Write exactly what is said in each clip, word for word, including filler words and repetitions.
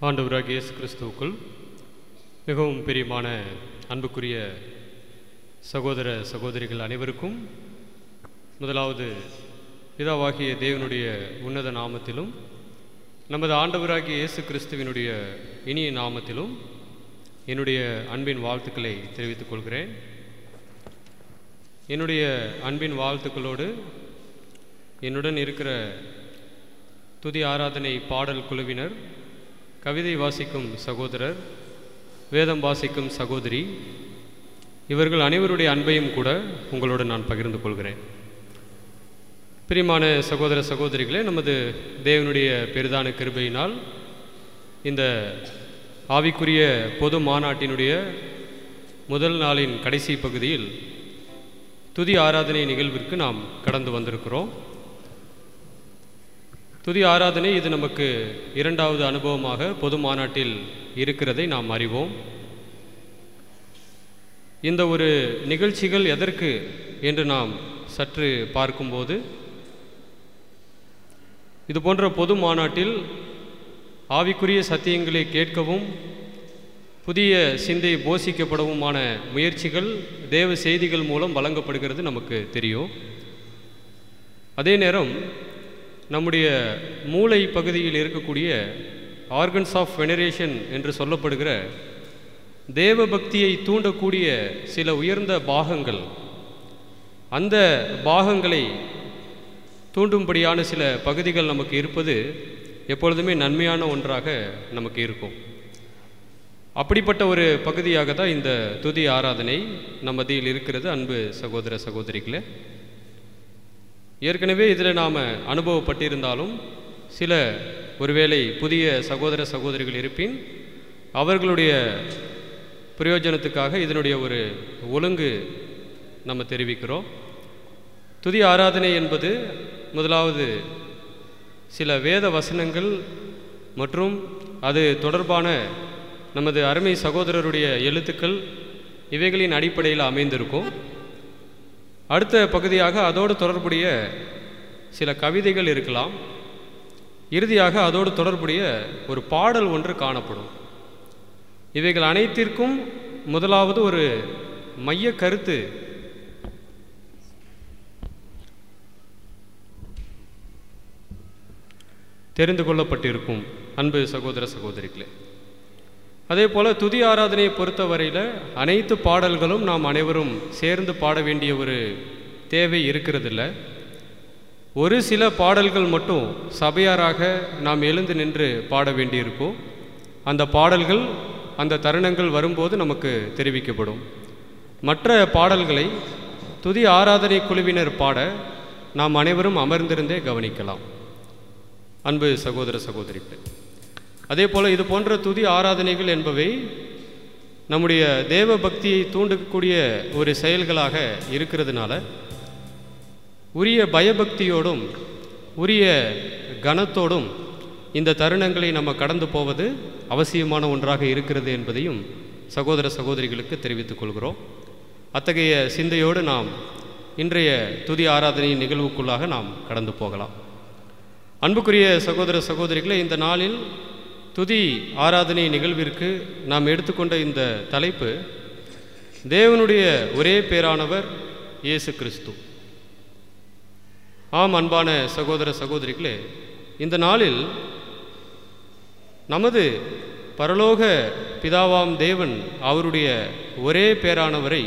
ஆண்டவராகிய இயேசு கிறிஸ்துவுக்குள் மிகவும் பிரியமான அன்புக்குரிய சகோதர சகோதரிகள் அனைவருக்கும் முதலாவது பிதாவாகிய தேவனுடைய உன்னத நாமத்திலும் நமது ஆண்டவராகிய இயேசு கிறிஸ்துவினுடைய இனிய நாமத்திலும் என்னுடைய அன்பின் வாழ்த்துக்களை தெரிவித்துக் கொள்கிறேன். என்னுடைய அன்பின் வாழ்த்துக்களோடு என்னுடன் இருக்கிற துதி ஆராதனை பாடல் குழுவினர், கவிதை வாசிக்கும் சகோதரர், வேதம் வாசிக்கும் சகோதரி, இவர்கள் அனைவருடைய அன்பையும் கூட உங்களோடு நான் பகிர்ந்து கொள்கிறேன். பிரியமான சகோதர சகோதரிகளே, நமது தேவனுடைய பெரிதான கிருபையினால் இந்த ஆவிக்குரிய பொது மாநாட்டினுடைய முதல் நாளின் கடைசி பகுதியில் துதி ஆராதனை நிகழ்விற்கு நாம் கடந்து வந்திருக்கிறோம். துதி ஆராதனை இது நமக்கு இரண்டாவது அனுபவமாக பொது மாநாட்டில் இருக்கிறதை நாம் அறிவோம். இந்த ஒரு நிகழ்ச்சிகள் எதற்கு என்று நாம் சற்று பார்க்கும்போது, இது போன்ற பொது மாநாட்டில் ஆவிக்குரிய சத்தியங்களை கேட்கவும் புதிய சிந்தை போஷிக்கப்படவுமான முயற்சிகள் தேவ செய்திகள் மூலம் வழங்கப்படுகிறது நமக்கு தெரியும். அதே நேரம் நம்முடைய மூளை பகுதியில் இருக்கக்கூடிய ஆர்கன்ஸ் ஆஃப் வெனரேஷன் என்று சொல்லப்படுகிற தேவ பக்தியை தூண்டக்கூடிய சில உயர்ந்த பாகங்கள், அந்த பாகங்களை தூண்டும்படியான சில பகுதிகள் நமக்கு இருப்பது எப்பொழுதுமே நன்மையான ஒன்றாக நமக்கு இருக்கும். அப்படிப்பட்ட ஒரு பகுதியாக தான் இந்த துதி ஆராதனை நம் மத்தியில் இருக்கிறது. அன்பு சகோதர சகோதரிகளே, ஏற்கனவே இதில் நாம் அனுபவப்பட்டிருந்தாலும் சில ஒருவேளை புதிய சகோதர சகோதரிகள் இருப்பின் அவர்களுடைய பிரயோஜனத்துக்காக இதனுடைய ஒரு ஒழுங்கு நம்ம தெரிவிக்கிறோம். துதி ஆராதனை என்பது முதலாவது சில வேத வசனங்கள் மற்றும் அது தொடர்பான நமது அருமை சகோதரருடைய எழுத்துக்கள் இவைகளின் அடிப்படையில் அமைந்திருக்கும். அடுத்த பகுதியாக அதோடு தொடர்புடைய சில கவிதைகள் இருக்கலாம். இறுதியாக அதோடு தொடர்புடைய ஒரு பாடல் ஒன்று காணப்படும். இவைகள் அனைத்திற்கும் முதலாவது ஒரு மைய கருத்து தெரிந்து கொள்ளப்பட்டிருக்கும். அன்பு சகோதர சகோதரிகளே, அதே போல் துதி ஆராதனையை பொறுத்தவரையில் அனைத்து பாடல்களும் நாம் அனைவரும் சேர்ந்து பாட வேண்டிய ஒரு தேவை இருக்கிறதில்ல. ஒரு சில பாடல்கள் மட்டும் சபையாராக நாம் எழுந்து நின்று பாட வேண்டியிருக்கும். அந்த பாடல்கள் அந்த தருணங்கள் வரும்போது நமக்கு தெரிவிக்கப்படும். மற்ற பாடல்களை துதி ஆராதனை குழுவினர் பாட நாம் அனைவரும் அமர்ந்திருந்தே கவனிக்கலாம். அன்பு சகோதர சகோதரிகளே, அதே போல் இது போன்ற துதி ஆராதனைகள் என்பவை நம்முடைய தேவ பக்தியை தூண்டக்கூடிய ஒரு செயல்களாக இருக்கிறதுனால உரிய பயபக்தியோடும் உரிய கனத்தோடும் இந்த தருணங்களை நம்ம கடந்து போவது அவசியமான ஒன்றாக இருக்கிறது என்பதையும் சகோதர சகோதரிகளுக்கு தெரிவித்துக் கொள்கிறோம். அத்தகைய சிந்தையோடு நாம் இன்றைய துதி ஆராதனை நிகழ்வுக்குள்ளாக நாம் கடந்து போகலாம். அன்புக்குரிய சகோதர சகோதரிகளை, இந்த நாளில் துதி ஆராதனை நிகழ்விற்கு நாம் எடுத்துக்கொண்ட இந்த தலைப்பு தேவனுடைய ஒரே பேரானவர் இயேசு கிறிஸ்து. ஆம், அன்பான சகோதர சகோதரிகளே, இந்த நாளில் நமது பரலோக பிதாவாம் தேவன் அவருடைய ஒரே பேரானவரை,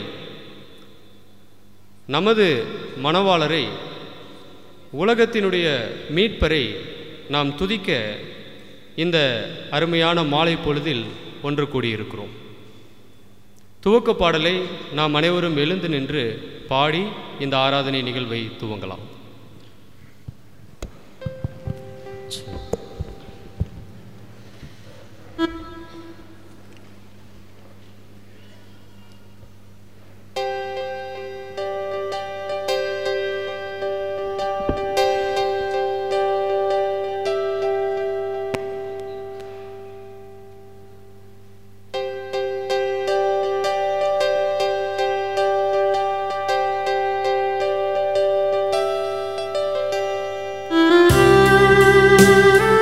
நமது மணவாளரை, உலகத்தினுடைய மீட்பரை நாம் துதிக்க இந்த அருமையான மாலை பொழுதில் ஒன்று கூடியிருக்கிறோம். துவக்க பாடலை நாம் அனைவரும் எழுந்து நின்று பாடி இந்த ஆராதனை நிகழ்வை துவங்கலாம். Thank you.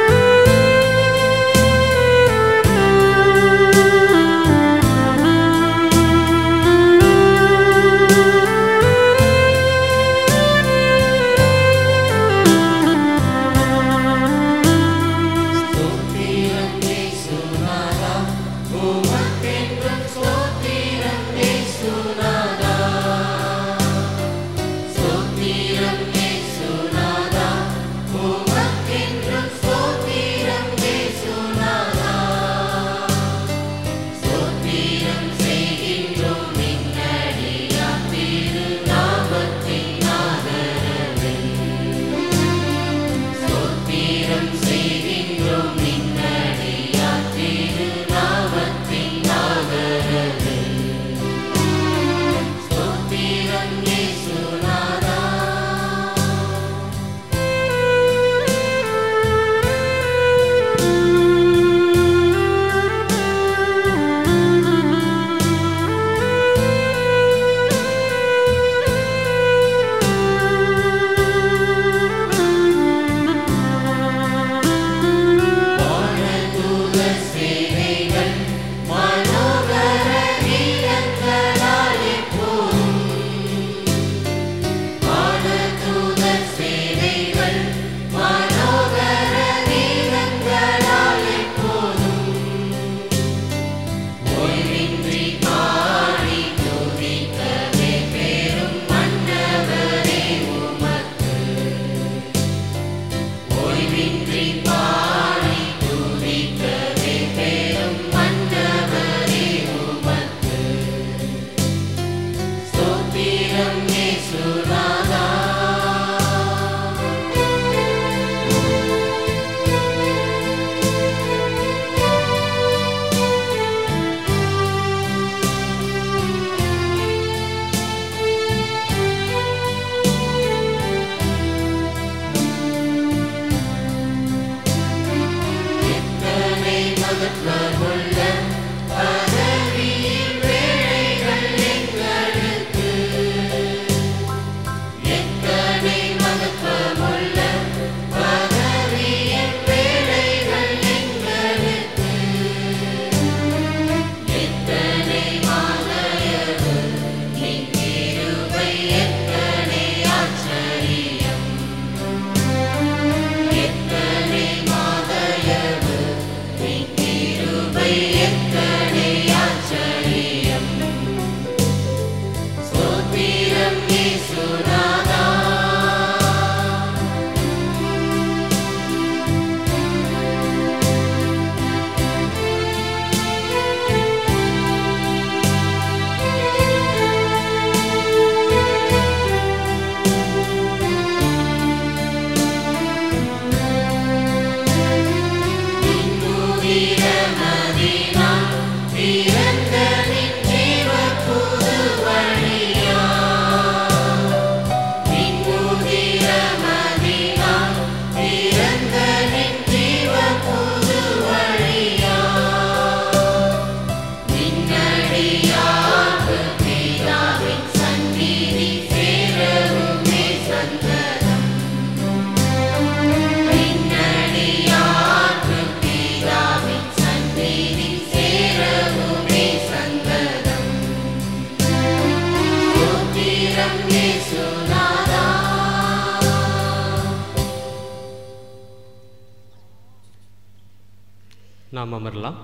நாம் அமரலாம்.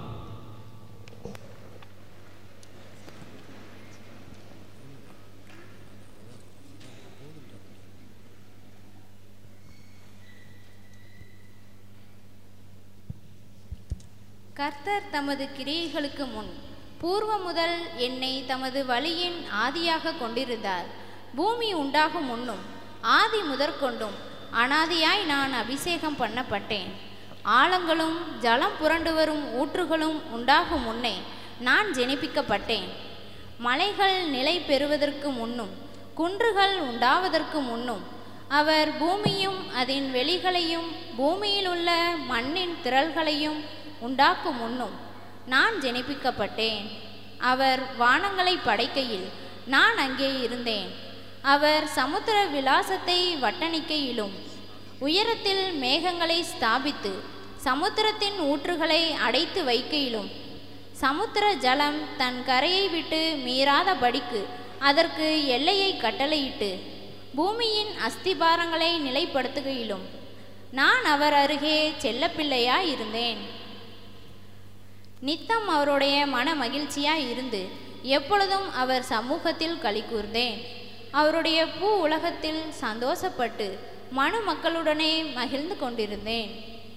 கர்த்தர் தமது கிரியைகளுக்கு முன் பூர்வ முதல் என்னை தமது வழியின் ஆதியாக கொண்டிருந்தார். பூமி உண்டாகும் முன்னும் ஆதி முதற்கொண்டும் அனாதியாய் நான் அபிஷேகம் பண்ணப்பட்டேன். ஆழங்களும் ஜலம் புரண்டு வரும் ஊற்றுகளும் உண்டாகும் முன்னே நான் ஜெனிப்பிக்கப்பட்டேன். மலைகள் நிலை பெறுவதற்கு முன்னும் குன்றுகள் உண்டாவதற்கு முன்னும் அவர் பூமியும் அதன் வெளிகளையும் பூமியில் உள்ள மண்ணின் திரள்களையும் உண்டாக்கும் முன்னும் நான் ஜெனிப்பிக்கப்பட்டேன். அவர் வானங்களை படைக்கையில் நான் அங்கே இருந்தேன். அவர் சமுத்திர விலாசத்தை வட்டணிக்கையிலும் உயரத்தில் மேகங்களை ஸ்தாபித்து சமுத்திரத்தின் ஊற்றுகளை அடைத்து வைக்கையிலும் சமுத்திர ஜலம் தன் கரையை விட்டு மீறாதபடிக்கு அதற்கு எல்லையை கட்டளையிட்டு பூமியின் அஸ்திபாரங்களை நிலைப்படுத்துகையிலும் நான் அவர் அருகே செல்லப்பிள்ளையாய் இருந்தேன். நித்தம் அவருடைய மன மகிழ்ச்சியாய் இருந்து எப்பொழுதும் அவர் சமூகத்தில் களி கூர்ந்தேன். அவருடைய பூ உலகத்தில் சந்தோஷப்பட்டு மனு மக்களுடனே மகிழ்ந்து கொண்டிருந்தேன்.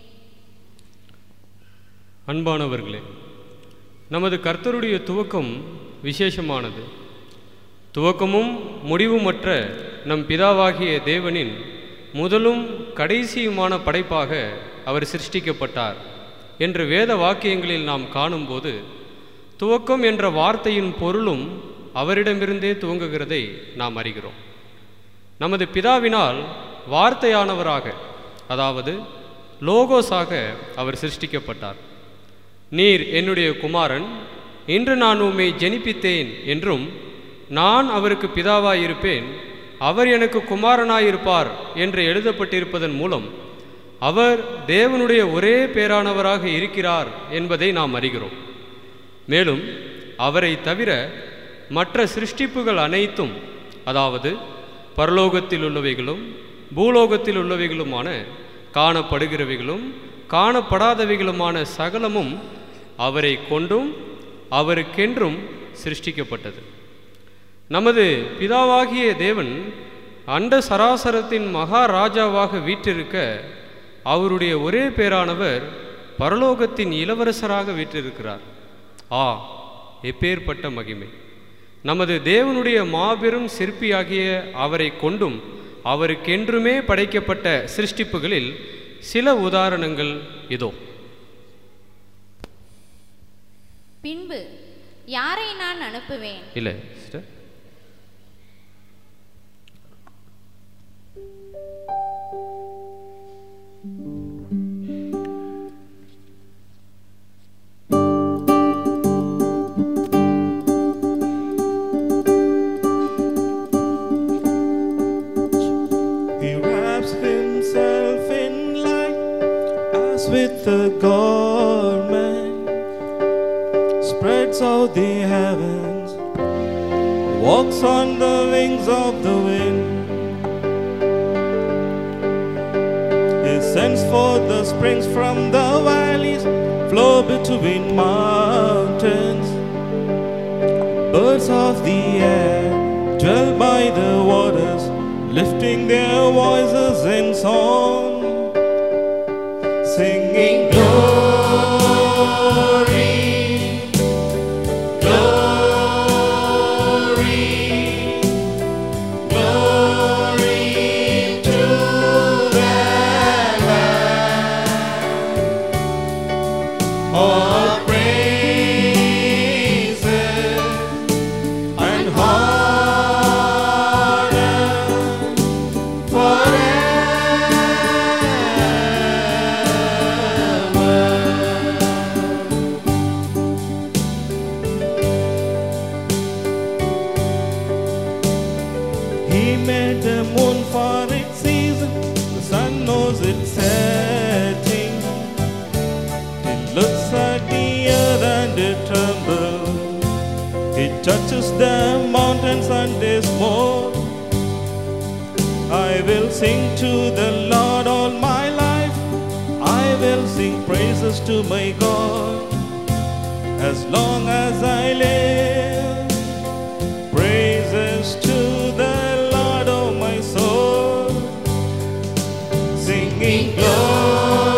அன்பானவர்களே, நமது கர்த்தருடைய துவக்கம் விசேஷமானது. துவக்கமும் முடிவுமற்ற நம் பிதாவாகிய தேவனின் முதலும் கடைசியுமான படைப்பாக அவர் சிருஷ்டிக்கப்பட்டார் என்று வேத வாக்கியங்களில் நாம் காணும்போது துவக்கம் என்ற வார்த்தையின் பொருளும் அவரிடமிருந்தே துவங்குகிறதை நாம் அறிகிறோம். நமது பிதாவினால் வார்த்தையானவராக, அதாவது லோகோஸாக அவர் சிருஷ்டிக்கப்பட்டார். நீர் என்னுடைய குமாரன், இன்று நான் உம்மை ஜெனிப்பித்தேன் என்றும் நான் அவருக்கு பிதாவாயிருப்பேன், அவர் எனக்கு குமாரனாயிருப்பார் என்று எழுதப்பட்டிருப்பதன் மூலம் அவர் தேவனுடைய ஒரே பேரானவராக இருக்கிறார் என்பதை நாம் அறிகிறோம். மேலும் அவரை தவிர மற்ற சிருஷ்டிப்புகள் அனைத்தும், அதாவது பரலோகத்தில் உள்ளவைகளும் பூலோகத்தில் உள்ளவைகளுமான காணப்படுகிறவைகளும் காணப்படாதவைகளுமான சகலமும் அவரை கொண்டும் அவருக்கென்றும் சிருஷ்டிக்கப்பட்டது. நமது பிதாவாகிய தேவன் அண்ட சராசரத்தின் மகாராஜாவாக வீற்றிருக்க அவருடைய ஒரே பேரானவர் பரலோகத்தின் இளவரசராக வீற்றிருக்கிறார். ஆ, எப்பேற்பட்ட மகிமை! நமது தேவனுடைய மாபெரும் சிற்பியாகிய அவரை கொண்டும் அவருக்கென்றுமே படைக்கப்பட்ட சிருஷ்டிப்புகளில் சில உதாரணங்கள் இதோ. பின்பு யாரை நான் அனுப்புவேன்? இல்லை sister, with a garment, spreads out the heavens, walks on the wings of the wind. He sends forth the springs from the valleys, flow between mountains. Birds of the air dwell by the waters, lifting their voices in song, singing glory, glory, glory to the Lamb. All praises and touches the mountains and is more. I will sing to the Lord all my life. I will sing praises to my God as long as I live. Praises to the Lord, oh my soul, singing glory.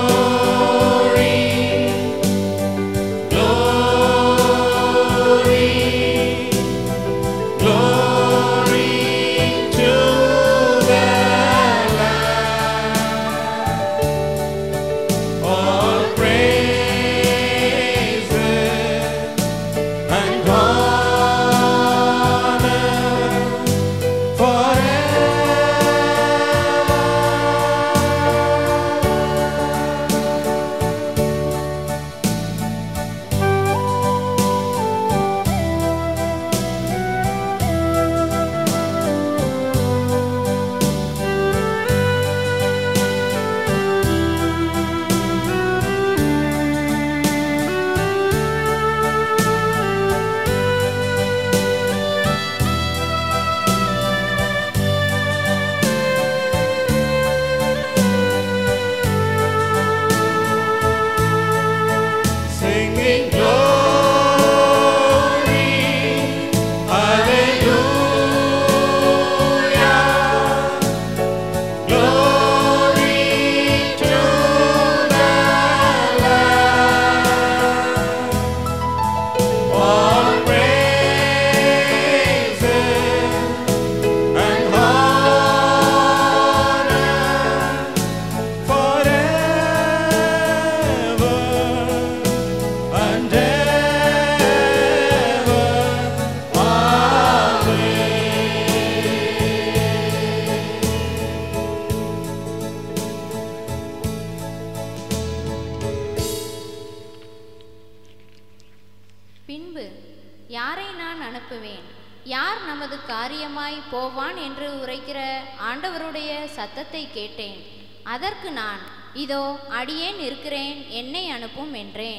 சத்தத்தை கேட்டேன். அதற்கு நான், இதோ அடியேன் இருக்கிறேன், என்னை அனுப்பும் என்றேன்.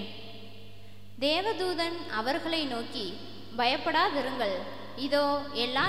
தேவதூதன் அவர்களை நோக்கி, பயப்படாதிருங்கள், இதோ எல்லா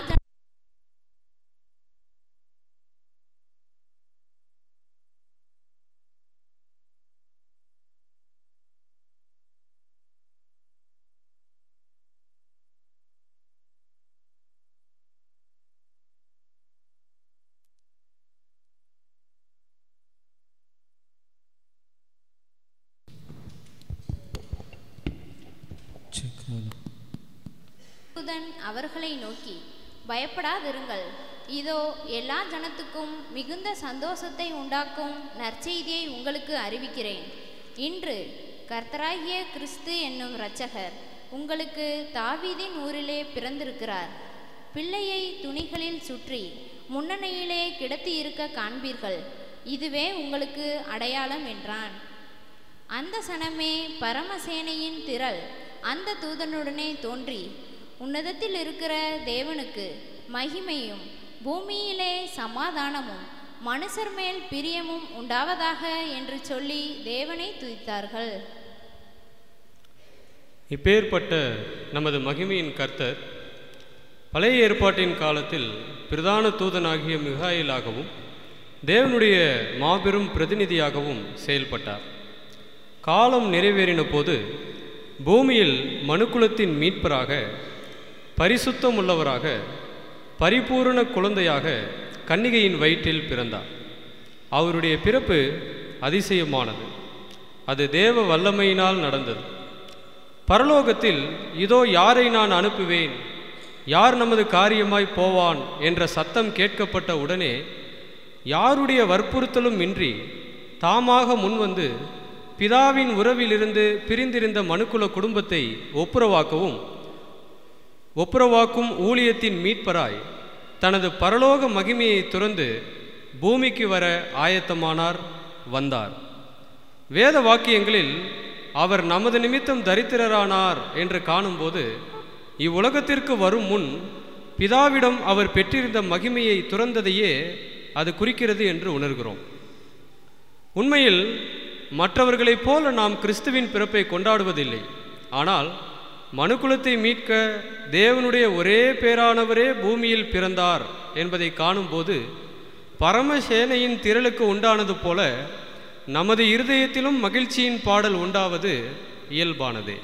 அவர்களை நோக்கி, பயப்படாதிருங்கள், இதோ எல்லா ஜனத்துக்கும் மிகுந்த சந்தோஷத்தை உண்டாக்கும் நற்செய்தியை உங்களுக்கு அறிவிக்கிறேன். இன்று கர்த்தராகிய கிறிஸ்து என்னும் இரட்சகர் உங்களுக்கு தாவீதின் ஊரிலே பிறந்திருக்கிறார். பிள்ளையை துணிகளில் சுற்றி முன்னணியிலே கிடத்தி இருக்க காண்பீர்கள். இதுவே உங்களுக்கு அடையாளம் என்றான். அந்த சனமே பரமசேனையின் திரள் அந்த தூதனுடனே தோன்றி, உன்னதத்தில் இருக்கிற தேவனுக்கு மகிமையும் பூமியிலே சமாதானமும் மனுஷர் மேல் பிரியமும் உண்டாவதாக என்று சொல்லி தேவனை துதித்தார்கள். இப்பேற்பட்ட நமது மகிமையின் கர்த்தர் பழைய ஏற்பாட்டின் காலத்தில் பிரதான தூதனாகிய மிகாயிலாகவும் தேவனுடைய மாபெரும் பிரதிநிதியாகவும் செயல்பட்டார். காலம் நிறைவேறின போது பூமியில் மனுக்குலத்தின் மீட்பராக, பரிசுத்தம் உள்ளவராக, பரிபூரண குழந்தையாக கன்னிகையின் வயிற்றில் பிறந்தார். அவருடைய பிறப்பு அதிசயமானது. அது தேவ வல்லமையினால் நடந்தது. பரலோகத்தில் இதோ யாரை நான் அனுப்புவேன், யார் நமது காரியமாய் போவான் என்ற சத்தம் கேட்கப்பட்ட உடனே யாருடைய வற்புறுத்தலும் இன்றி தாமாக முன்வந்து பிதாவின் உறவிலிருந்து பிரிந்திருந்த மனுக்குல குடும்பத்தை ஒப்புரவாக்கவும் ஒப்புரவாக்கும் ஊழியத்தின் மீட்பராய் தனது பரலோக மகிமையை துறந்து பூமிக்கு வர ஆயத்தமானார், வந்தார். வேத வாக்கியங்களில் அவர் நமது நிமித்தம் தரித்திரரானார் என்று காணும்போது இவ்வுலகத்திற்கு வரும் முன் பிதாவிடம் அவர் பெற்றிருந்த மகிமையை துறந்ததையே அது குறிக்கிறது என்று உணர்கிறோம். உண்மையில் மற்றவர்களைப் போல நாம் கிறிஸ்துவின் பிறப்பை கொண்டாடுவதில்லை. ஆனால் மனுக்குலத்தை மீட்க தேவனுடைய ஒரே பேரானவரே பூமியில் பிறந்தார் என்பதை காணும்போது பரமசேனையின் திரளுக்கு உண்டானது போல நமது இருதயத்திலும் மகிழ்ச்சியின் பாடல் உண்டாவது இயல்பானதே.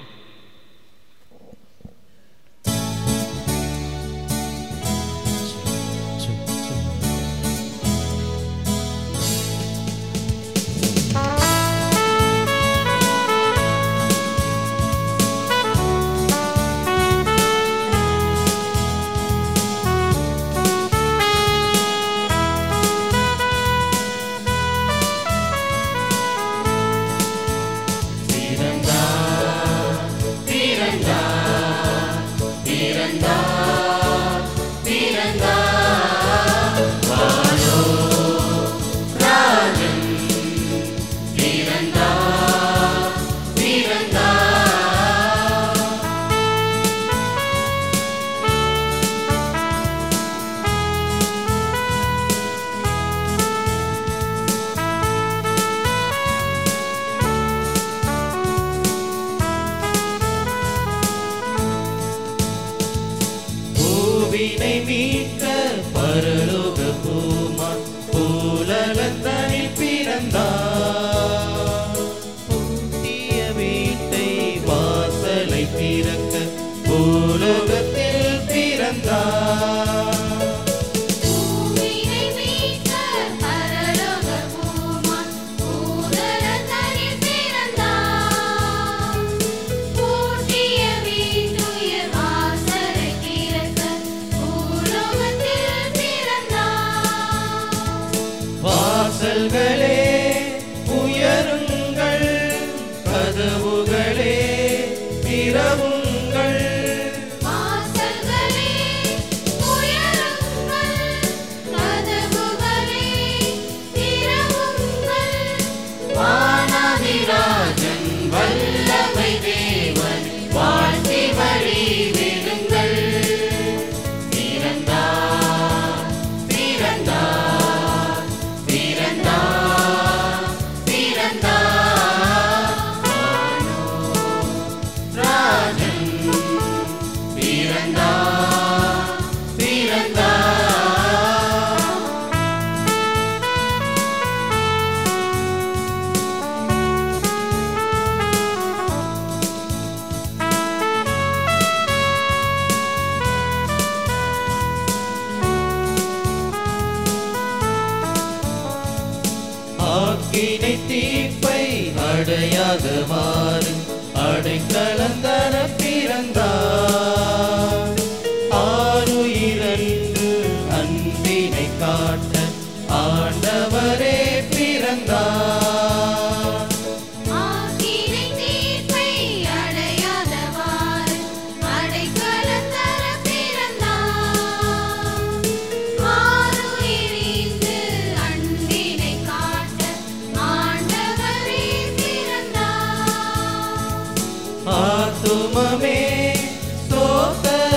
ஆத்துமமே ஸ்தோத்திரம்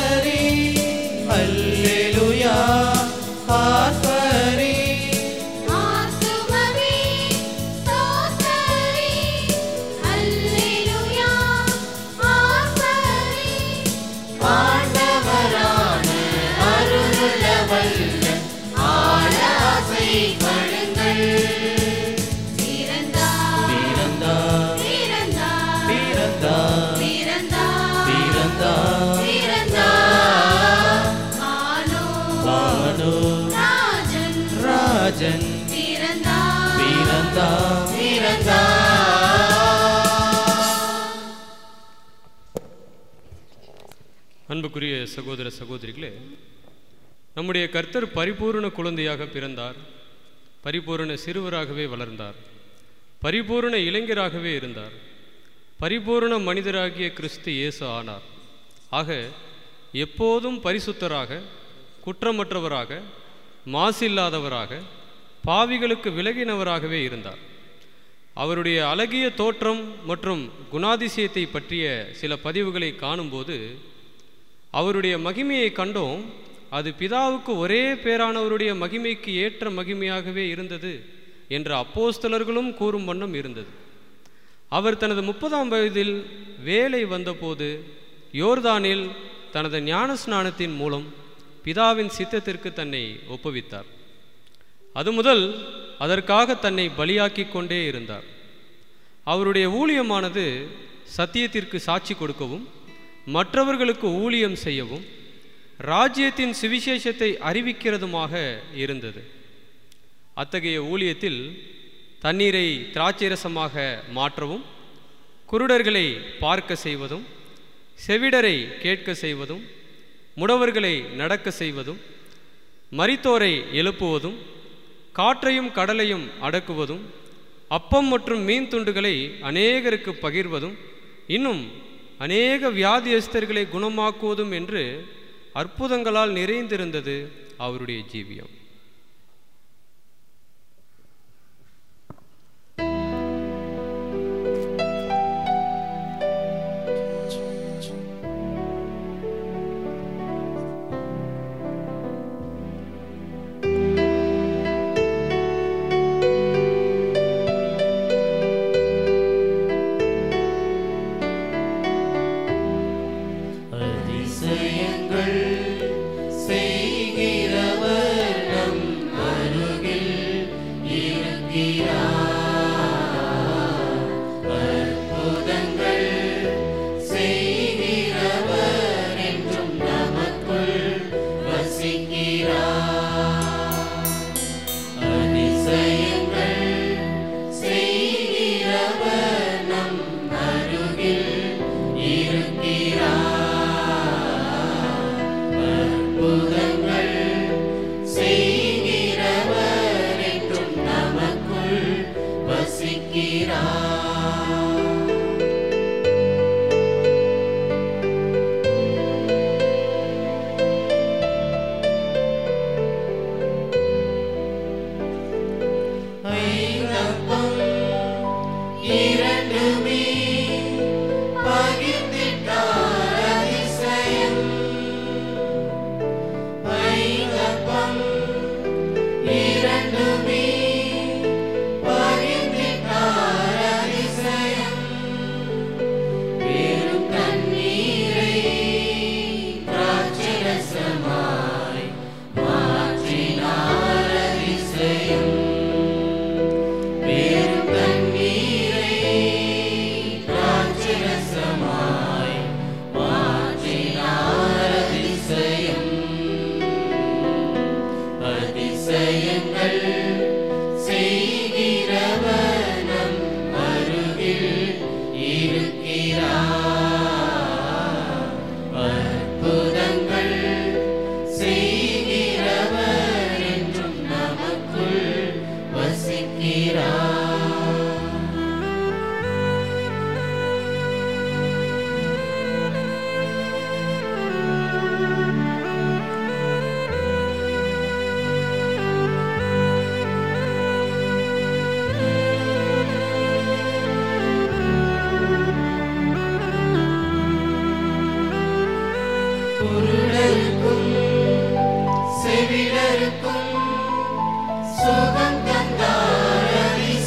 தாம் இறந்தார். அன்புக்குரிய சகோதர சகோதரிகளே, நம்முடைய கர்த்தர் பரிபூர்ண குழந்தையாக பிறந்தார், பரிபூர்ண சிறுவராகவே வளர்ந்தார், பரிபூர்ண இளைஞராகவே இருந்தார், பரிபூர்ண மனிதராகிய கிறிஸ்து இயேசு ஆனார். ஆக எப்போதும் பரிசுத்தராக, குற்றமற்றவராக, மாசில்லாதவராக, பாவிகளுக்கு விலகினவராகவே இருந்தார். அவருடைய அழகிய தோற்றம் மற்றும் குணாதிசயத்தை பற்றிய சில பதிவுகளை காணும்போது அவருடைய மகிமையை கண்டோம். அது பிதாவுக்கு ஒரே பேரானவருடைய மகிமைக்கு ஏற்ற மகிமையாகவே இருந்தது என்ற அப்போஸ்தலர்களும் கூறும் வண்ணம் இருந்தது. அவர் தனது முப்பதாம் வயதில் வேலை வந்தபோது யோர்தானில் தனது ஞான ஸ்நானத்தின் மூலம் பிதாவின் சித்தத்திற்கு தன்னை ஒப்புவித்தார். அது முதல் அதற்காக தன்னை பலியாக்கி கொண்டே இருந்தார். அவருடைய ஊழியமானது சத்தியத்திற்கு சாட்சி கொடுக்கவும், மற்றவர்களுக்கு ஊழியம் செய்யவும், ராஜ்யத்தின் சுவிசேஷத்தை அறிவிக்கிறதுமாக இருந்தது. அத்தகைய ஊழியத்தில் தண்ணீரை திராட்சைரசமாக மாற்றவும், குருடர்களை பார்க்க செய்வதும், செவிடரை கேட்க செய்வதும், முடவர்களை நடக்க செய்வதும், மரித்தோரை எழுப்புவதும், காற்றையும் கடலையும் அடக்குவதும், அப்பம் மற்றும் மீன் துண்டுகளை அநேகருக்கு பகிர்வதும், இன்னும் அநேக வியாதியஸ்தர்களை குணமாக்குவதும் என்று அற்புதங்களால் நிறைந்திருந்தது அவருடைய ஜீவியம். செவிடருக்கும் சுகம் தந்தார் அதிசயம்.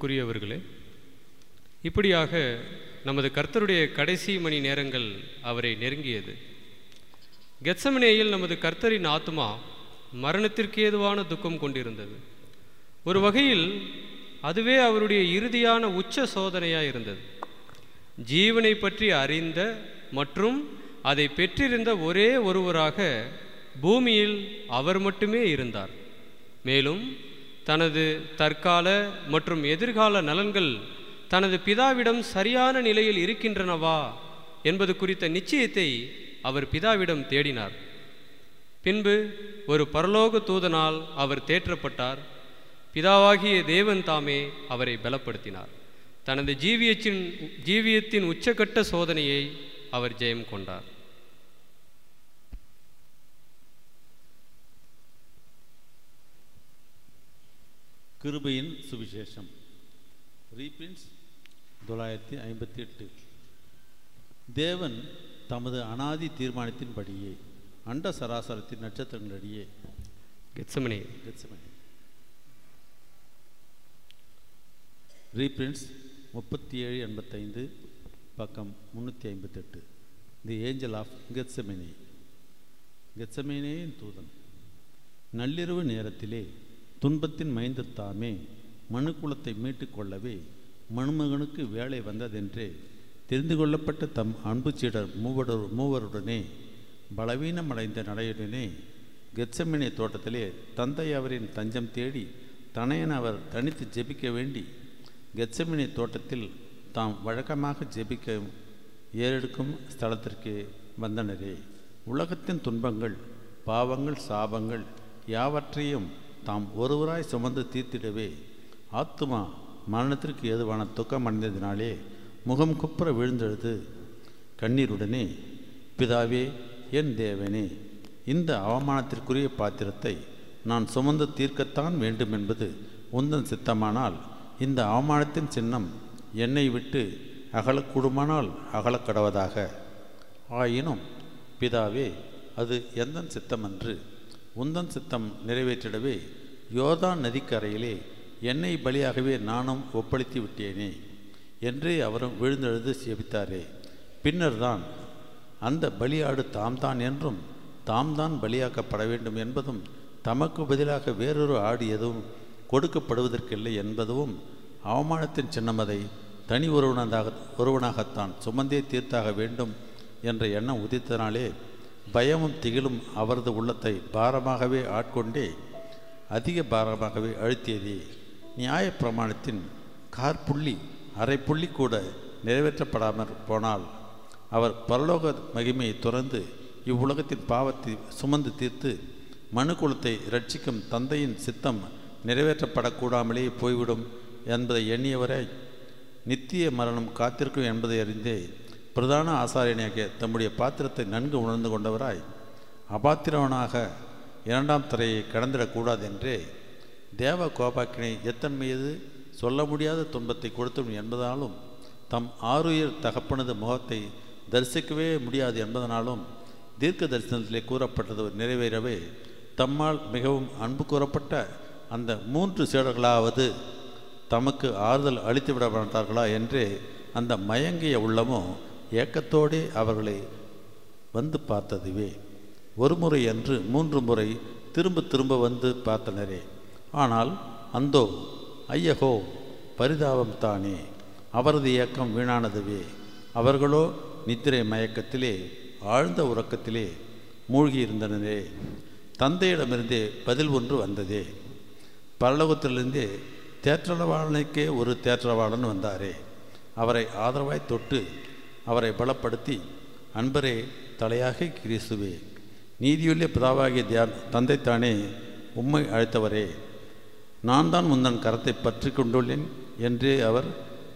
அன்புக்குரியவர்களே, இப்படியாக நமது கர்த்தருடைய கடைசி மணி நேரங்கள் அவரை நெருங்கியது. கெத்சமனேயில் நமது கர்த்தரின் ஆத்மா மரணத்திற்கு ஏதுவான துக்கம் கொண்டிருந்தது. ஒரு வகையில் அதுவே அவருடைய இறுதியான உச்ச சோதனையாக இருந்தது. ஜீவனை பற்றி அறிந்த மற்றும் அதை பெற்றிருந்த ஒரே ஒருவராக பூமியில் அவர் மட்டுமே இருந்தார். மேலும் தனது தற்கால மற்றும் எதிர்கால நலன்கள் தனது பிதாவிடம் சரியான நிலையில் இருக்கின்றனவா என்பது குறித்த நிச்சயத்தை அவர் பிதாவிடம் தேடினார். பின்பு ஒரு பரலோக தூதனால் அவர் தேற்றப்பட்டார். பிதாவாகிய தேவன் தாமே அவரை பலப்படுத்தினார். தனது ஜீவியத்தின் ஜீவியத்தின் உச்சகட்ட சோதனையை அவர் ஜெயம் கொண்டார். கிருபையின் சுவிசேஷம், ரீபிரிண்ட்ஸ் தொள்ளாயிரத்தி ஐம்பத்தி எட்டு. தேவன் தமது அனாதி தீர்மானத்தின்படியே அண்ட சராசரத்தின் நட்சத்திரங்களிடையே கெத்சமனே கெத்சமனே ரீபிரிண்ட்ஸ் முப்பத்தி ஏழு எண்பத்தைந்து, பக்கம் முந்நூற்றி ஐம்பத்தெட்டு. The angel of Gethsemane. கெத்சமனேயின் தூதன். நள்ளிரவு நேரத்திலே துன்பத்தின் மைந்தர் தாமே மனுக்குலத்தை மீட்டு கொள்ளவே மணுமகனுக்கு வேலை வந்ததென்றே தெரிந்து கொள்ளப்பட்ட தம் அன்பு சீடர் மூவரு மூவருடனே பலவீனமடைந்த நடையுடனே கெத்சமனே தோட்டத்திலே தந்தை அவரின் தஞ்சம் தேடி தனையன் அவர் தனித்து ஜெபிக்க வேண்டி கெத்சமனே தோட்டத்தில் தாம் வழக்கமாக ஜெபிக்க ஏறெடுக்கும் ஸ்தலத்திற்கு வந்தனரே. உலகத்தின் துன்பங்கள், பாவங்கள், சாபங்கள் யாவற்றையும் தாம் ஒருவராய் சுமந்து தீர்த்திடவே ஆத்துமா மரணத்திற்கு ஏதுவான துக்கம் அடைந்ததினாலே முகம் குப்புற விழுந்தெழுது கண்ணீருடனே, பிதாவே, என் தேவனே, இந்த அவமானத்திற்குரிய பாத்திரத்தை நான் சுமந்து தீர்க்கத்தான் வேண்டும் என்பது உந்தன் சித்தமானால் இந்த அவமானத்தின் சின்னம் என்னை விட்டு அகலக்கூடுமானால் அகலக்கடவதாக. ஆயினும் பிதாவே, அது எந்தன் சித்தமன்று, உந்தன் சித்தம் நிறைவேற்றிடவே யோர்தான் நதிக்கரையிலே என்னை பலியாகவே நானும் ஒப்பளித்து விட்டேனே என்றே அவரும் விழுந்தெழுது செபித்தாரே. பின்னர் தான் அந்த பலியாடு தாம் தான் என்றும் தாம் தான் பலியாக்கப்பட வேண்டும் என்பதும் தமக்கு பதிலாக வேறொரு ஆடு எதுவும் கொடுக்கப்படுவதற்கில்லை என்பதும் அவமானத்தின் சின்னமதை தனி ஒருவனாக ஒருவனாகத்தான் சுமந்தே தீர்த்தாக வேண்டும் என்ற எண்ணம் உதித்தனாலே பயமும் திகிலும் அவரது உள்ளத்தை பாரமாகவே ஆட்கொண்டே அதிக பாரமாகவே அழுத்தியதே. நியாய பிரமாணத்தின் காற்புள்ளி அரை புள்ளி கூட நிறைவேற்றப்படாமல் போனால் அவர் பரலோக மகிமையை துறந்து இவ்வுலகத்தின் பாவத்தை சுமந்து தீர்த்து மனுக்குலத்தை இரட்சிக்கும் தந்தையின் சித்தம் நிறைவேற்றப்படக்கூடாமலே போய்விடும் என்பதை எண்ணியவரை நித்திய மரணம் காத்திருக்கும் என்பதை அறிந்தே பிரதான ஆசாரியனாகிய தம்முடைய பாத்திரத்தை நன்கு உணர்ந்து கொண்டவராய் அபாத்திரவனாக இரண்டாம் தரையை கடந்திடக்கூடாது என்றே தேவ கோபாக்கினை எத்தன் மீது சொல்ல முடியாத துன்பத்தை கொடுத்தும் என்பதாலும் தம் ஆறுயிர் தகப்பனது முகத்தை தரிசிக்கவே முடியாது என்பதனாலும் தீர்க்க தரிசனத்திலே கூறப்பட்டது நிறைவேறவே தம்மால் மிகவும் அன்பு கூறப்பட்ட அந்த மூன்று சீடர்களாவது தமக்கு ஆறுதல் அளித்து விட மாட்டார்களா என்றே அந்த மயங்கிய உள்ளமோ ஏக்கத்தோடே அவர்களை வந்து பார்த்ததுவே. ஒரு முறை என்று மூன்று முறை திரும்ப திரும்ப வந்து பார்த்தனரே. ஆனால் அந்தோ ஐயகோ பரிதாபம் தானே, அவரது இயக்கம் வீணானதுவே. அவர்களோ நித்திரை மயக்கத்திலே ஆழ்ந்த உறக்கத்திலே மூழ்கியிருந்தனரே. தந்தையிடமிருந்தே பதில் ஒன்று வந்ததே. பரலோகத்திலிருந்தே தேற்றவாளனுக்கே ஒரு தேற்றவாளன் வந்தாரே. அவரை ஆதரவாய் தொட்டு அவரை பலப்படுத்தி, அன்பரே, தலையாக கிறிஸ்துவே, நீதியுள்ள பிதாவாகிய தியான் தந்தைத்தானே உம்மை அழைத்தவரே, நான் தான் முந்தன் கரத்தை பற்றி கொண்டுள்ளேன் என்றே அவர்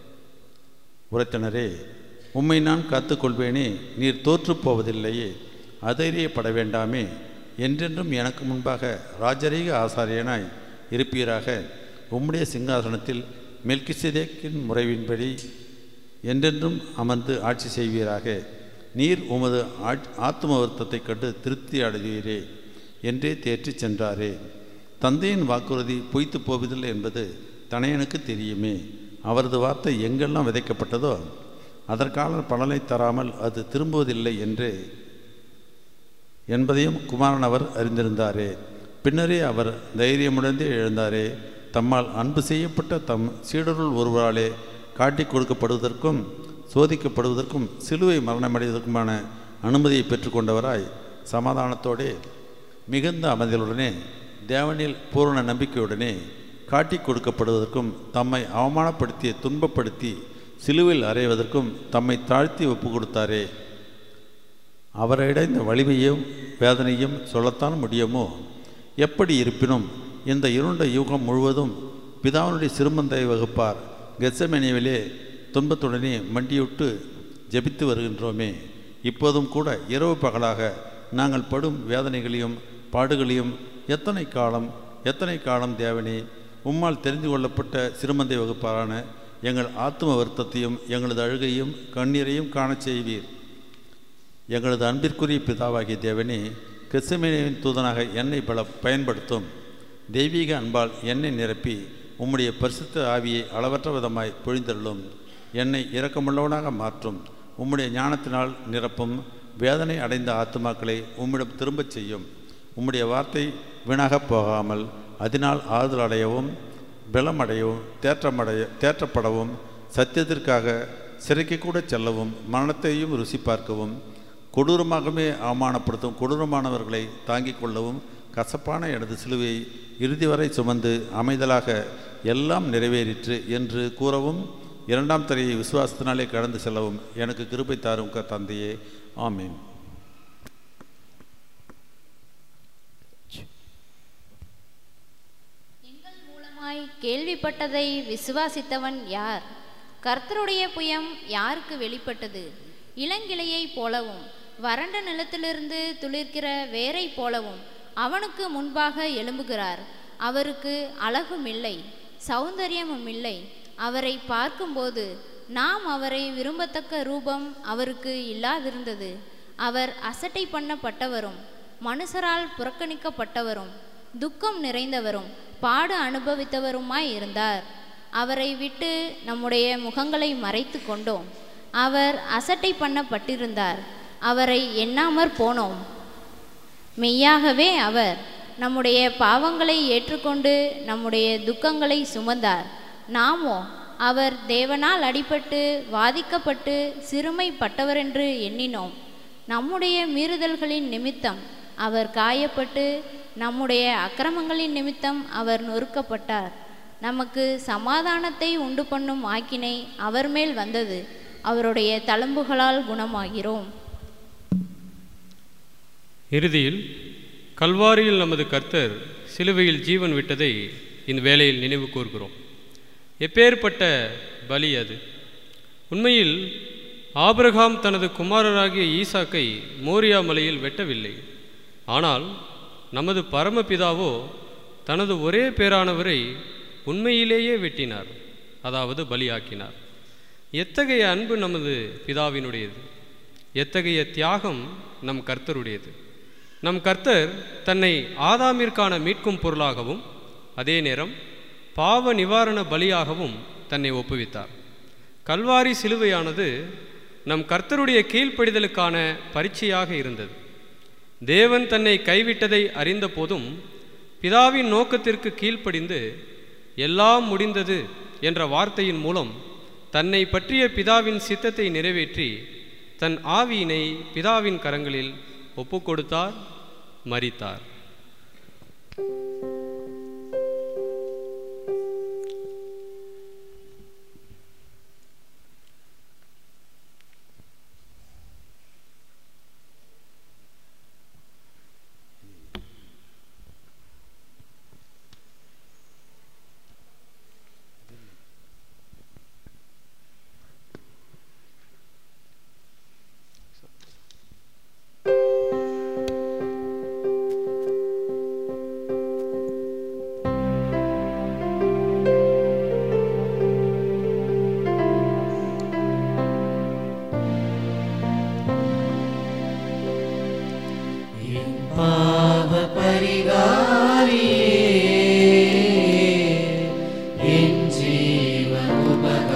உரைத்தனரே. உம்மை நான் காத்துக்கொள்வேனே, நீர் தோற்று போவதில்லையே, அதைரியப்பட வேண்டாமே, என்றென்றும் எனக்கு முன்பாக ராஜரீக ஆசாரியனாய் இருப்பீராக. உம்முடைய சிங்காசனத்தில் மெல்கிசேதேக்கின் முறையின்படி என்றென்றும் அமர்ந்து ஆட்சி செய்வீராக. நீர் உமது ஆத்ம வருத்தத்தை கண்டு திருப்தி அடைவீரே என்றே தேற்றி சென்றாரே. தந்தையின் வாக்குறுதி பொய்த்து போவதில்லை என்பது தனையனுக்கு தெரியுமே. அவரது வார்த்தை எங்கெல்லாம் விதைக்கப்பட்டதோ அதற்கான பலனை தராமல் அது திரும்புவதில்லை என்று என்பதையும் குமாரன் அவர் அறிந்திருந்தாரே. பின்னரே அவர் தைரியமுடனே எழுந்தாரே. தம்மால் அன்பு செய்யப்பட்ட தம் சீடருள் ஒருவராலே காட்டி கொடுக்கப்படுவதற்கும் சோதிக்கப்படுவதற்கும் சிலுவை மரணமடைவதற்குமான அனுமதியை பெற்றுக்கொண்டவராய் சமாதானத்தோடே மிகுந்த அமைதலுடனே தேவனில் பூரண நம்பிக்கையுடனே காட்டி கொடுக்கப்படுவதற்கும் தம்மை அவமானப்படுத்தி துன்பப்படுத்தி சிலுவையில் அறைவதற்கும் தம்மை தாழ்த்தி ஒப்பு கொடுத்தாரே. அவரைடைந்த வலிமையும் வேதனையும் சொல்லத்தான் முடியுமோ? எப்படி இருப்பினும் இந்த இருண்ட யுகம் முழுவதும் பிதாவினுடைய சிறுமந்தை வகுப்பார் கெத்செமனேவிலே துன்பத்துடனே மண்டியுட்டு ஜெபித்து வருகின்றோமே. இப்போதும் கூட இரவு பகலாக நாங்கள் படும் வேதனைகளையும் பாடுகளையும் எத்தனை காலம் எத்தனை காலம் தேவனே உம்மால் தெரிந்து கொள்ளப்பட்ட சிறுமந்தை வகுப்பாரான எங்கள் ஆத்ம வருத்தத்தையும் எங்களது அழுகையும் கண்ணீரையும் காணச் செய்வீர். எங்களது அன்பிற்குரிய பிதாவாகிய தேவனே, கெத்செமனேவின் தூதனாக என்னை பல பயன்படுத்தும். தெய்வீக அன்பால் என்னை நிரப்பி உம்முடைய பரிசுத்த ஆவியை அளவற்ற விதமாய் பொழிந்தருளும். என்னை இரக்கமுள்ளவனாக மாற்றும். உம்முடைய ஞானத்தினால் நிரப்பும். வேதனை அடைந்த ஆத்துமாக்களை உம்மிடம் திரும்பச் செய்யும். உம்முடைய வார்த்தை வீணாகப் போகாமல் அதனால் ஆறுதல் அடையவும் பலமடையவும் தேற்றமடைய தேற்றப்படவும் சத்தியத்திற்காக சிறைக்கு கூட செல்லவும் மரணத்தையும் ருசி பார்க்கவும் கொடூரமாகவே அவமானப்படுத்தும் கொடூரமானவர்களை தாங்கிக் கொள்ளவும் கசப்பான எனது சிலுவையை இறுதி வரை சுமந்து அமைதலாக எல்லாம் நிறைவேறிற்று என்று கூறவும் இரண்டாம் தரையை விசுவாசத்தினாலே கடந்து செல்லவும் எனக்கு கிருபை தாரும் தந்தையே. ஆமீன். எங்கள் மூலமாய் கேள்விப்பட்டதை விசுவாசித்தவன் யார்? கர்த்தருடைய புயம் யாருக்கு வெளிப்பட்டது? இளங்கிளையை போலவும் வறண்ட நிலத்திலிருந்து துளிர்க்கிற வேரை போலவும் அவனுக்கு முன்பாக எழும்புகிறார். அவருக்கு அழகும் இல்லை, சௌந்தரியமும் இல்லை. அவரை பார்க்கும்போது நாம் அவரை விரும்பத்தக்க ரூபம் அவருக்கு இல்லாதிருந்தது. அவர் அசட்டை பண்ணப்பட்டவரும் மனுஷரால் புறக்கணிக்கப்பட்டவரும் துக்கம் நிறைந்தவரும் பாடு அனுபவித்தவருமாய் இருந்தார். அவரை விட்டு நம்முடைய முகங்களை மறைத்து கொண்டோம். அவர் அசட்டை பண்ணப்பட்டிருந்தார், அவரை எண்ணாமற் போனோம். மெய்யாகவே அவர் நம்முடைய பாவங்களை ஏற்றுக்கொண்டு நம்முடைய துக்கங்களை சுமந்தார். நாமோ அவர் தேவனால் அடிபட்டு வாதிக்கப்பட்டு சிறுமைப்பட்டவரென்று எண்ணினோம். நம்முடைய மீறுதல்களின் நிமித்தம் அவர் காயப்பட்டு நம்முடைய அக்கிரமங்களின் நிமித்தம் அவர் நொறுக்கப்பட்டார். நமக்கு சமாதானத்தை உண்டு பண்ணும் ஆக்கினை அவர் மேல் வந்தது. அவருடைய தழும்புகளால் குணமாகிறோம். இறுதியில் கல்வாரியில் நமது கர்த்தர் சிலுவையில் ஜீவன் விட்டதை இந்த வேளையில் நினைவு கூர்கிறோம். எப்பேற்பட்ட பலி அது! உண்மையில் ஆபிரகாம் தனது குமாரராகிய ஈசாக்கை மோரியா மலையில் வெட்டவில்லை. ஆனால் நமது பரமபிதாவோ தனது ஒரே பேரானவரை உண்மையிலேயே வெட்டினார், அதாவது பலியாக்கினார். எத்தகைய அன்பு நமது பிதாவினுடையது! எத்தகைய தியாகம் நம் கர்த்தருடையது! நம் கர்த்தர் தன்னை ஆதாமிற்கான மீட்கும் பொருளாகவும் அதே நேரம் பாவ நிவாரண பலியாகவும் தன்னை ஒப்புவித்தார். கல்வாரி சிலுவையானது நம் கர்த்தருடைய கீழ்ப்படிதலுக்கான பரீட்சையாக இருந்தது. தேவன் தன்னை கைவிட்டதை அறிந்த போதும் பிதாவின் நோக்கத்திற்கு கீழ்ப்படிந்து எல்லாம் முடிந்தது என்ற வார்த்தையின் மூலம் தன்னை பற்றிய பிதாவின் சித்தத்தை நிறைவேற்றி தன் ஆவியினை பிதாவின் கரங்களில் ஒப்பு கொடுத்தார், மரித்தார். என் ஜீவ உபகாரியே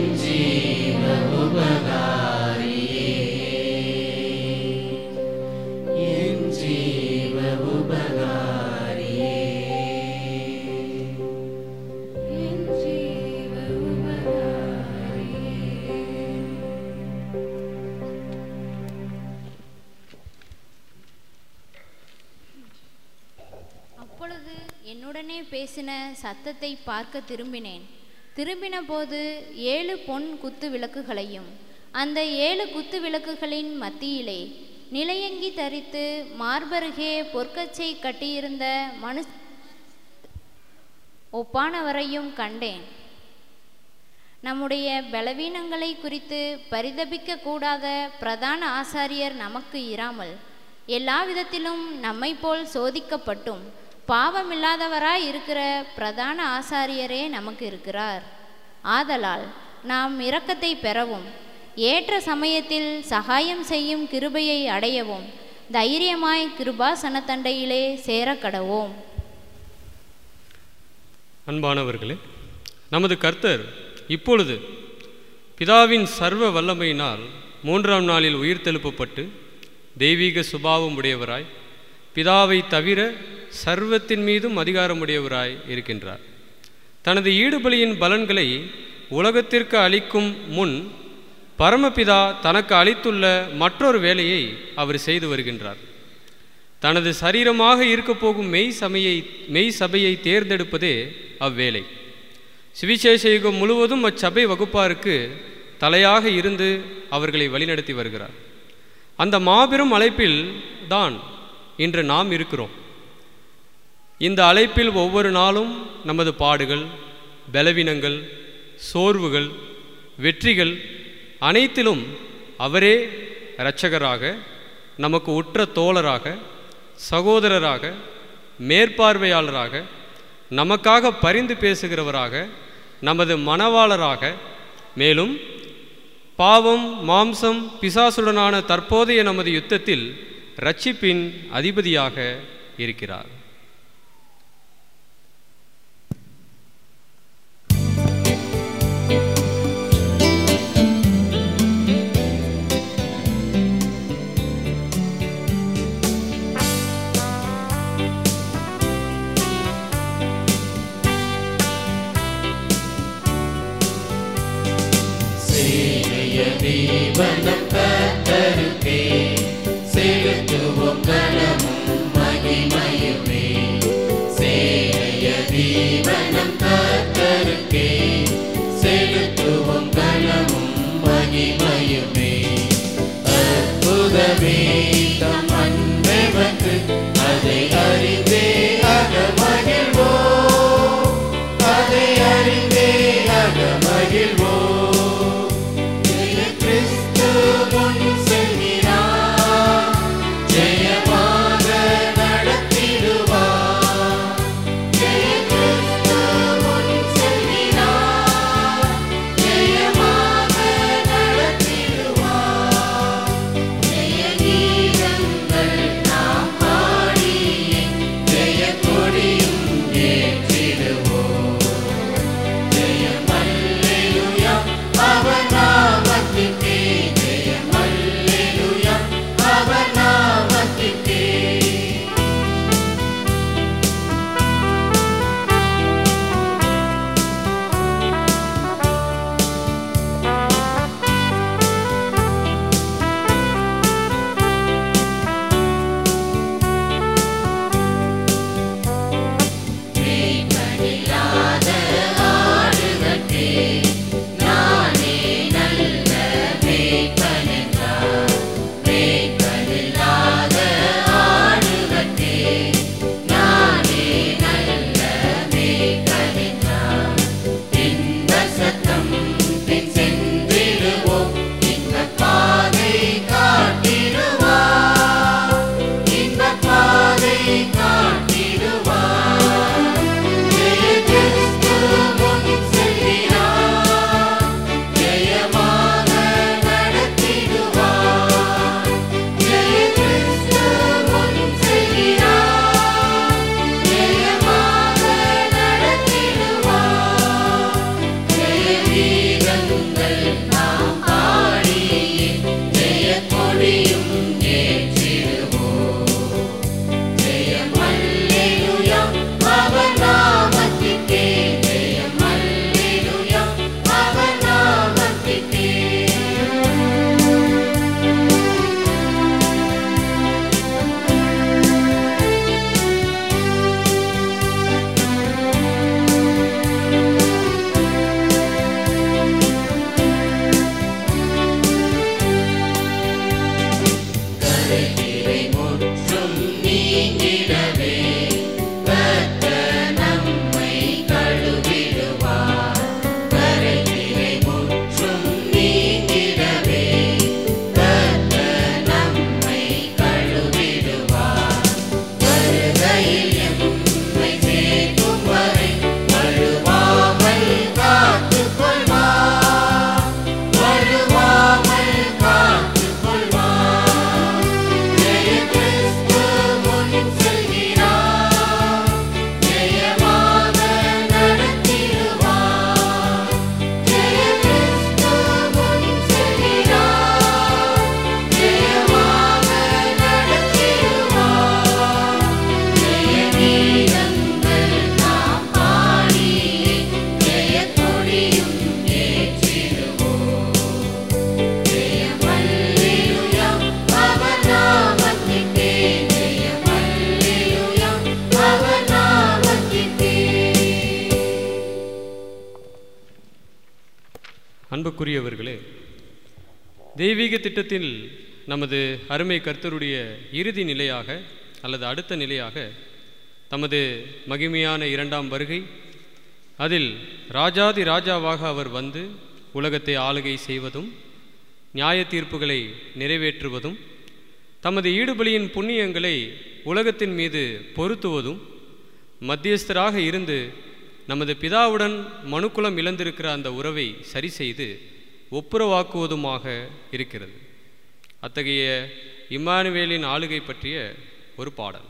அப்பொழுது என்னுடனே பேசின சத்தத்தை பார்க்க திரும்பினேன். திரும்பின போது ஏழு பொன் குத்து விளக்குகளையும் அந்த ஏழு குத்து விளக்குகளின் மத்தியிலே நிலையங்கி தரித்து மார்பருகே பொற்கச்சை கட்டியிருந்த மனு ஒப்பானவரையும் கண்டேன். நம்முடைய பலவீனங்களை குறித்து பரிதபிக்க கூடாத பிரதான ஆசாரியர் நமக்கு இராமல் எல்லா விதத்திலும் நம்மை போல் சோதிக்கப்பட்டும் பாவமில்லாதவராய் இருக்கிற பிரதான ஆசாரியரே நமக்கு இருக்கிறார். ஆதலால் நாம் இரக்கத்தை பெறவும் ஏற்ற சமயத்தில் சகாயம் செய்யும் கிருபையை அடையவும் தைரியமாய் கிருபாசனத்தண்டையிலே சேரக்கடவோம். அன்பானவர்களே, நமது கர்த்தர் இப்பொழுது பிதாவின் சர்வ வல்லமையினால் மூன்றாம் நாளில் உயிர்த்தெழுப்பப்பட்டு தெய்வீக சுபாவம் உடையவராய் பிதாவை தவிர சர்வத்தின் மீதும் அதிகாரமுடையவராய் இருக்கின்றார். தனது ஈடுபலியின் பலன்களை உலகத்திற்கு அளிக்கும் முன் பரமபிதா தனக்கு அளித்துள்ள மற்றொரு வேலையை அவர் செய்து வருகின்றார். தனது சரீரமாக இருக்க போகும் மெய் சபையை மெய் சபையை தேர்ந்தெடுப்பதே அவ்வேலை. சுவிசேஷ யுகம் முழுவதும் அச்சபை வகுப்பாருக்கு தலையாக இருந்து அவர்களை வழிநடத்தி வருகிறார். அந்த மாபெரும் அழைப்பில் தான் இன்று நாம் இருக்கிறோம். இந்த அழைப்பில் ஒவ்வொரு நாளும் நமது பாடுகள், பலவீனங்கள், சோர்வுகள், வெற்றிகள் அனைத்திலும் அவரே இரட்சகராக, நமக்கு உற்ற தோழராக, சகோதரராக, மேற்பார்வையாளராக, நமக்காக பரிந்து பேசுகிறவராக, நமது மனவாளராக, மேலும் பாவம், மாம்சம், பிசாசுடனான தற்போதைய நமது யுத்தத்தில் இரட்சிப்பின் அதிபதியாக இருக்கிறார். தீபனம் கர்த்தருக்கே செலுத்துவோம் கனமும் மகிமையுமே. சேனைய தீபனம் கர்த்தருக்கே செலுத்துவோம் கனமும் மகிமையுமே. அற்புதமே தம் அன்பெமக்கு அதை அறிந்தே அகமகிழ்வோம், அதை அறிந்தே அகமகிழ்வோம். நடத்திடுவார். அன்புக்குரியவர்களே, தெய்வீக திட்டத்தில் நமது அருமை கர்த்தருடைய இறுதி நிலையாக அல்லது அடுத்த நிலையாக தமது மகிமையான இரண்டாம் வருகை, அதில் ராஜாதி ராஜாவாக அவர் வந்து உலகத்தை ஆளுகை செய்வதும் நியாய தீர்ப்புகளை நிறைவேற்றுவதும் தமது ஈடுபலியின் புண்ணியங்களை உலகத்தின் மீது பொருத்துவதும் மத்தியஸ்தராக இருந்து நமது பிதாவுடன் மனுக்குலம் இழந்திருக்கிற அந்த உறவை சரி செய்து ஒப்புரவாக்குவதுமாக இருக்கிறது. அத்தகைய இம்மானுவேலின் ஆளுகை பற்றிய ஒரு பாடல்.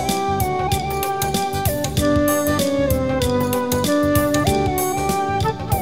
Thank you.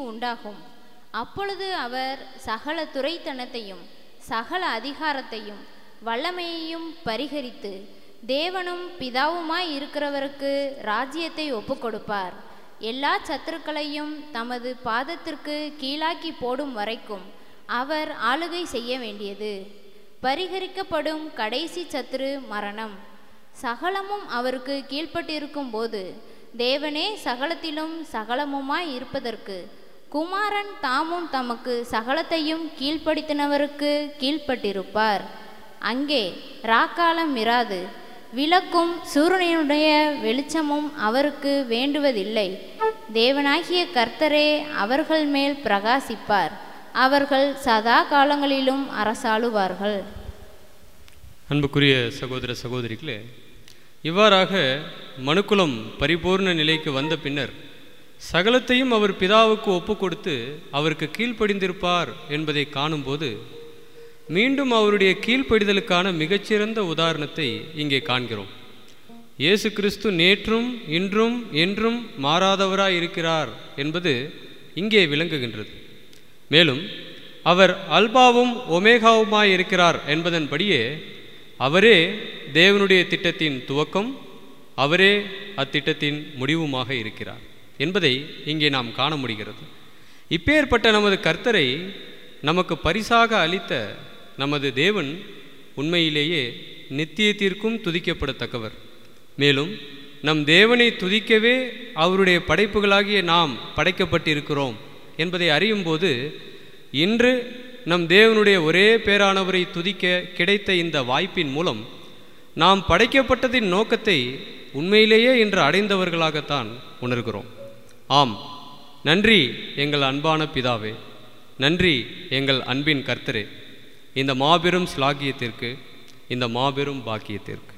உண்டாகும். அப்பொழுது அவர் சகல துரைத்தனத்தையும் சகல அதிகாரத்தையும் வல்லமையையும் பரிகரித்து தேவனும் பிதாவுமாய் இருக்கிறவருக்கு ராஜ்யத்தை ஒப்புக்கொடுப்பார். எல்லா சத்துருக்களையும் தமது பாதத்திற்கு கீழாக்கி போடும் வரைக்கும் அவர் ஆளுகை செய்ய வேண்டியது. பரிகரிக்கப்படும் கடைசி சத்துரு மரணம். சகலமும் அவருக்கு கீழ்ப்பட்டிருக்கும் போது தேவனே சகலத்திலும் சகலமுமாய் இருப்பதற்கு குமாரன் தாமும் தமக்கு சகலத்தையும் கீழ்ப்படுத்தினவருக்கு கீழ்ப்பட்டிருப்பார். அங்கே ராக்காலம் இராது, விளக்கும் சூரியனுடைய வெளிச்சமும் அவருக்கு வேண்டுவதில்லை. தேவனாகிய கர்த்தரே அவர்கள் மேல் பிரகாசிப்பார். அவர்கள் சதா காலங்களிலும் அரசாளுவார்கள். அன்புக்குரிய சகோதர சகோதரிகளே, இவ்வாறாக மனுக்குலம் பரிபூர்ண நிலைக்கு வந்த பின்னர் சகலத்தையும் அவர் பிதாவுக்கு ஒப்பு கொடுத்து அவருக்கு கீழ்ப்படிந்திருப்பார் என்பதை காணும்போது மீண்டும் அவருடைய கீழ்ப்படிதலுக்கான மிகச்சிறந்த உதாரணத்தை இங்கே காண்கிறோம். இயேசு கிறிஸ்து நேற்றும் இன்றும் என்றும் மாறாதவராய் இருக்கிறார் என்பது இங்கே விளங்குகின்றது. மேலும் அவர் அல்பாவும் ஒமேகாவுமாய் இருக்கிறார் என்பதன்படியே அவரே தேவனுடைய திட்டத்தின் துவக்கம், அவரே அத்திட்டத்தின் முடிவுமாக இருக்கிறார் என்பதை இங்கே நாம் காண முடிகிறது. இப்பேற்பட்ட நமது கர்த்தரை நமக்கு பரிசாக அளித்த நமது தேவன் உண்மையிலேயே நித்தியத்திற்கும் துதிக்கப்படத்தக்கவர். மேலும் நம் தேவனை துதிக்கவே அவருடைய படைப்புகளாகிய நாம் படைக்கப்பட்டிருக்கிறோம் என்பதை அறியும்போது இன்று நம் தேவனுடைய ஒரே பேரானவரை துதிக்க கிடைத்த இந்த வாய்ப்பின் மூலம் நாம் படைக்கப்பட்டதின் நோக்கத்தை உண்மையிலேயே இன்று அடைந்தவர்களாகத்தான் உணர்கிறோம். ஆம், நன்றி எங்கள் அன்பான பிதாவே, நன்றி எங்கள் அன்பின் கர்த்தரே, இந்த மாபெரும் ஸ்லாகியத்திற்கு, இந்த மாபெரும் பாக்கியத்திற்கு.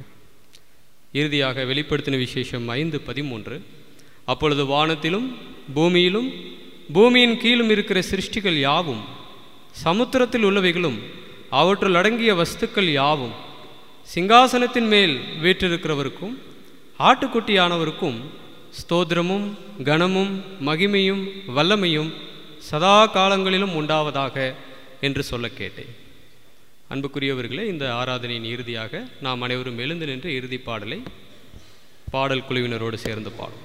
இறுதியாக வெளிப்படுத்தின விசேஷம் ஐந்து பதிமூன்று. அப்பொழுது வானத்திலும் பூமியிலும் பூமியின் கீழும் இருக்கிற சிருஷ்டிகள் யாவும், சமுத்திரத்தில் உள்ளவைகளும் அவற்றுள் அடங்கிய வஸ்துக்கள் யாவும் சிங்காசனத்தின் மேல் வீற்றிருக்கிறவருக்கும் ஆட்டுக்குட்டியானவருக்கும் ஸ்தோத்திரமும் கனமும் மகிமையும் வல்லமையும் சதா காலங்களிலும் உண்டாவதாக என்று சொல்ல கேட்டேன். அன்புக்குரியவர்களே, இந்த ஆராதனையின் இறுதியாக நாம் அனைவரும் எழுந்து நின்று இறுதி பாடலை பாடல் குழுவினரோடு சேர்ந்து பாடும்.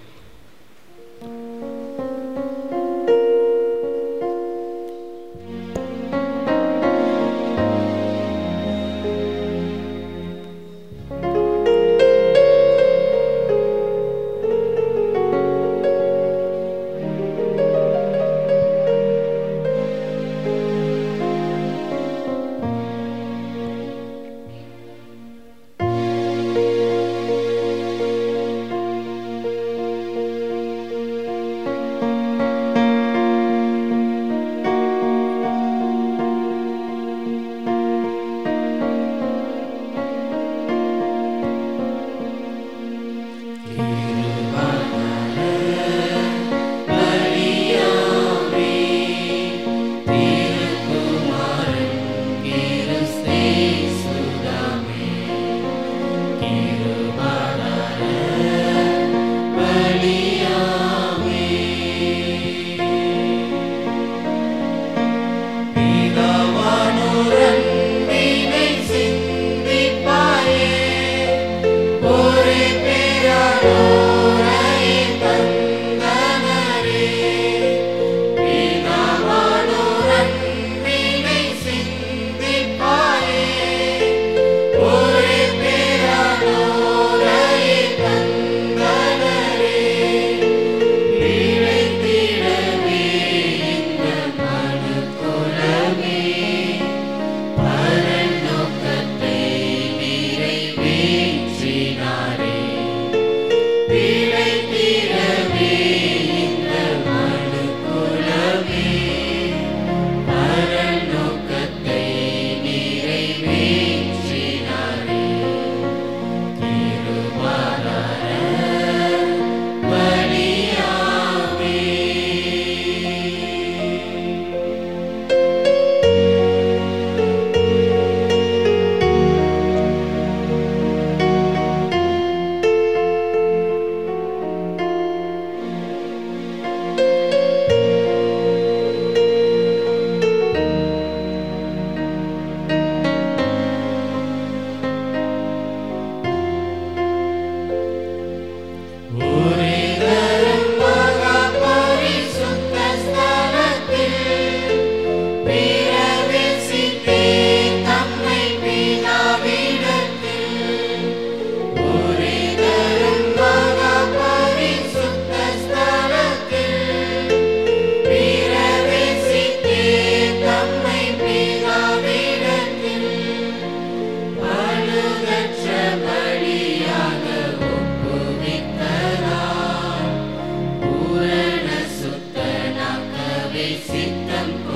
உள்ளம்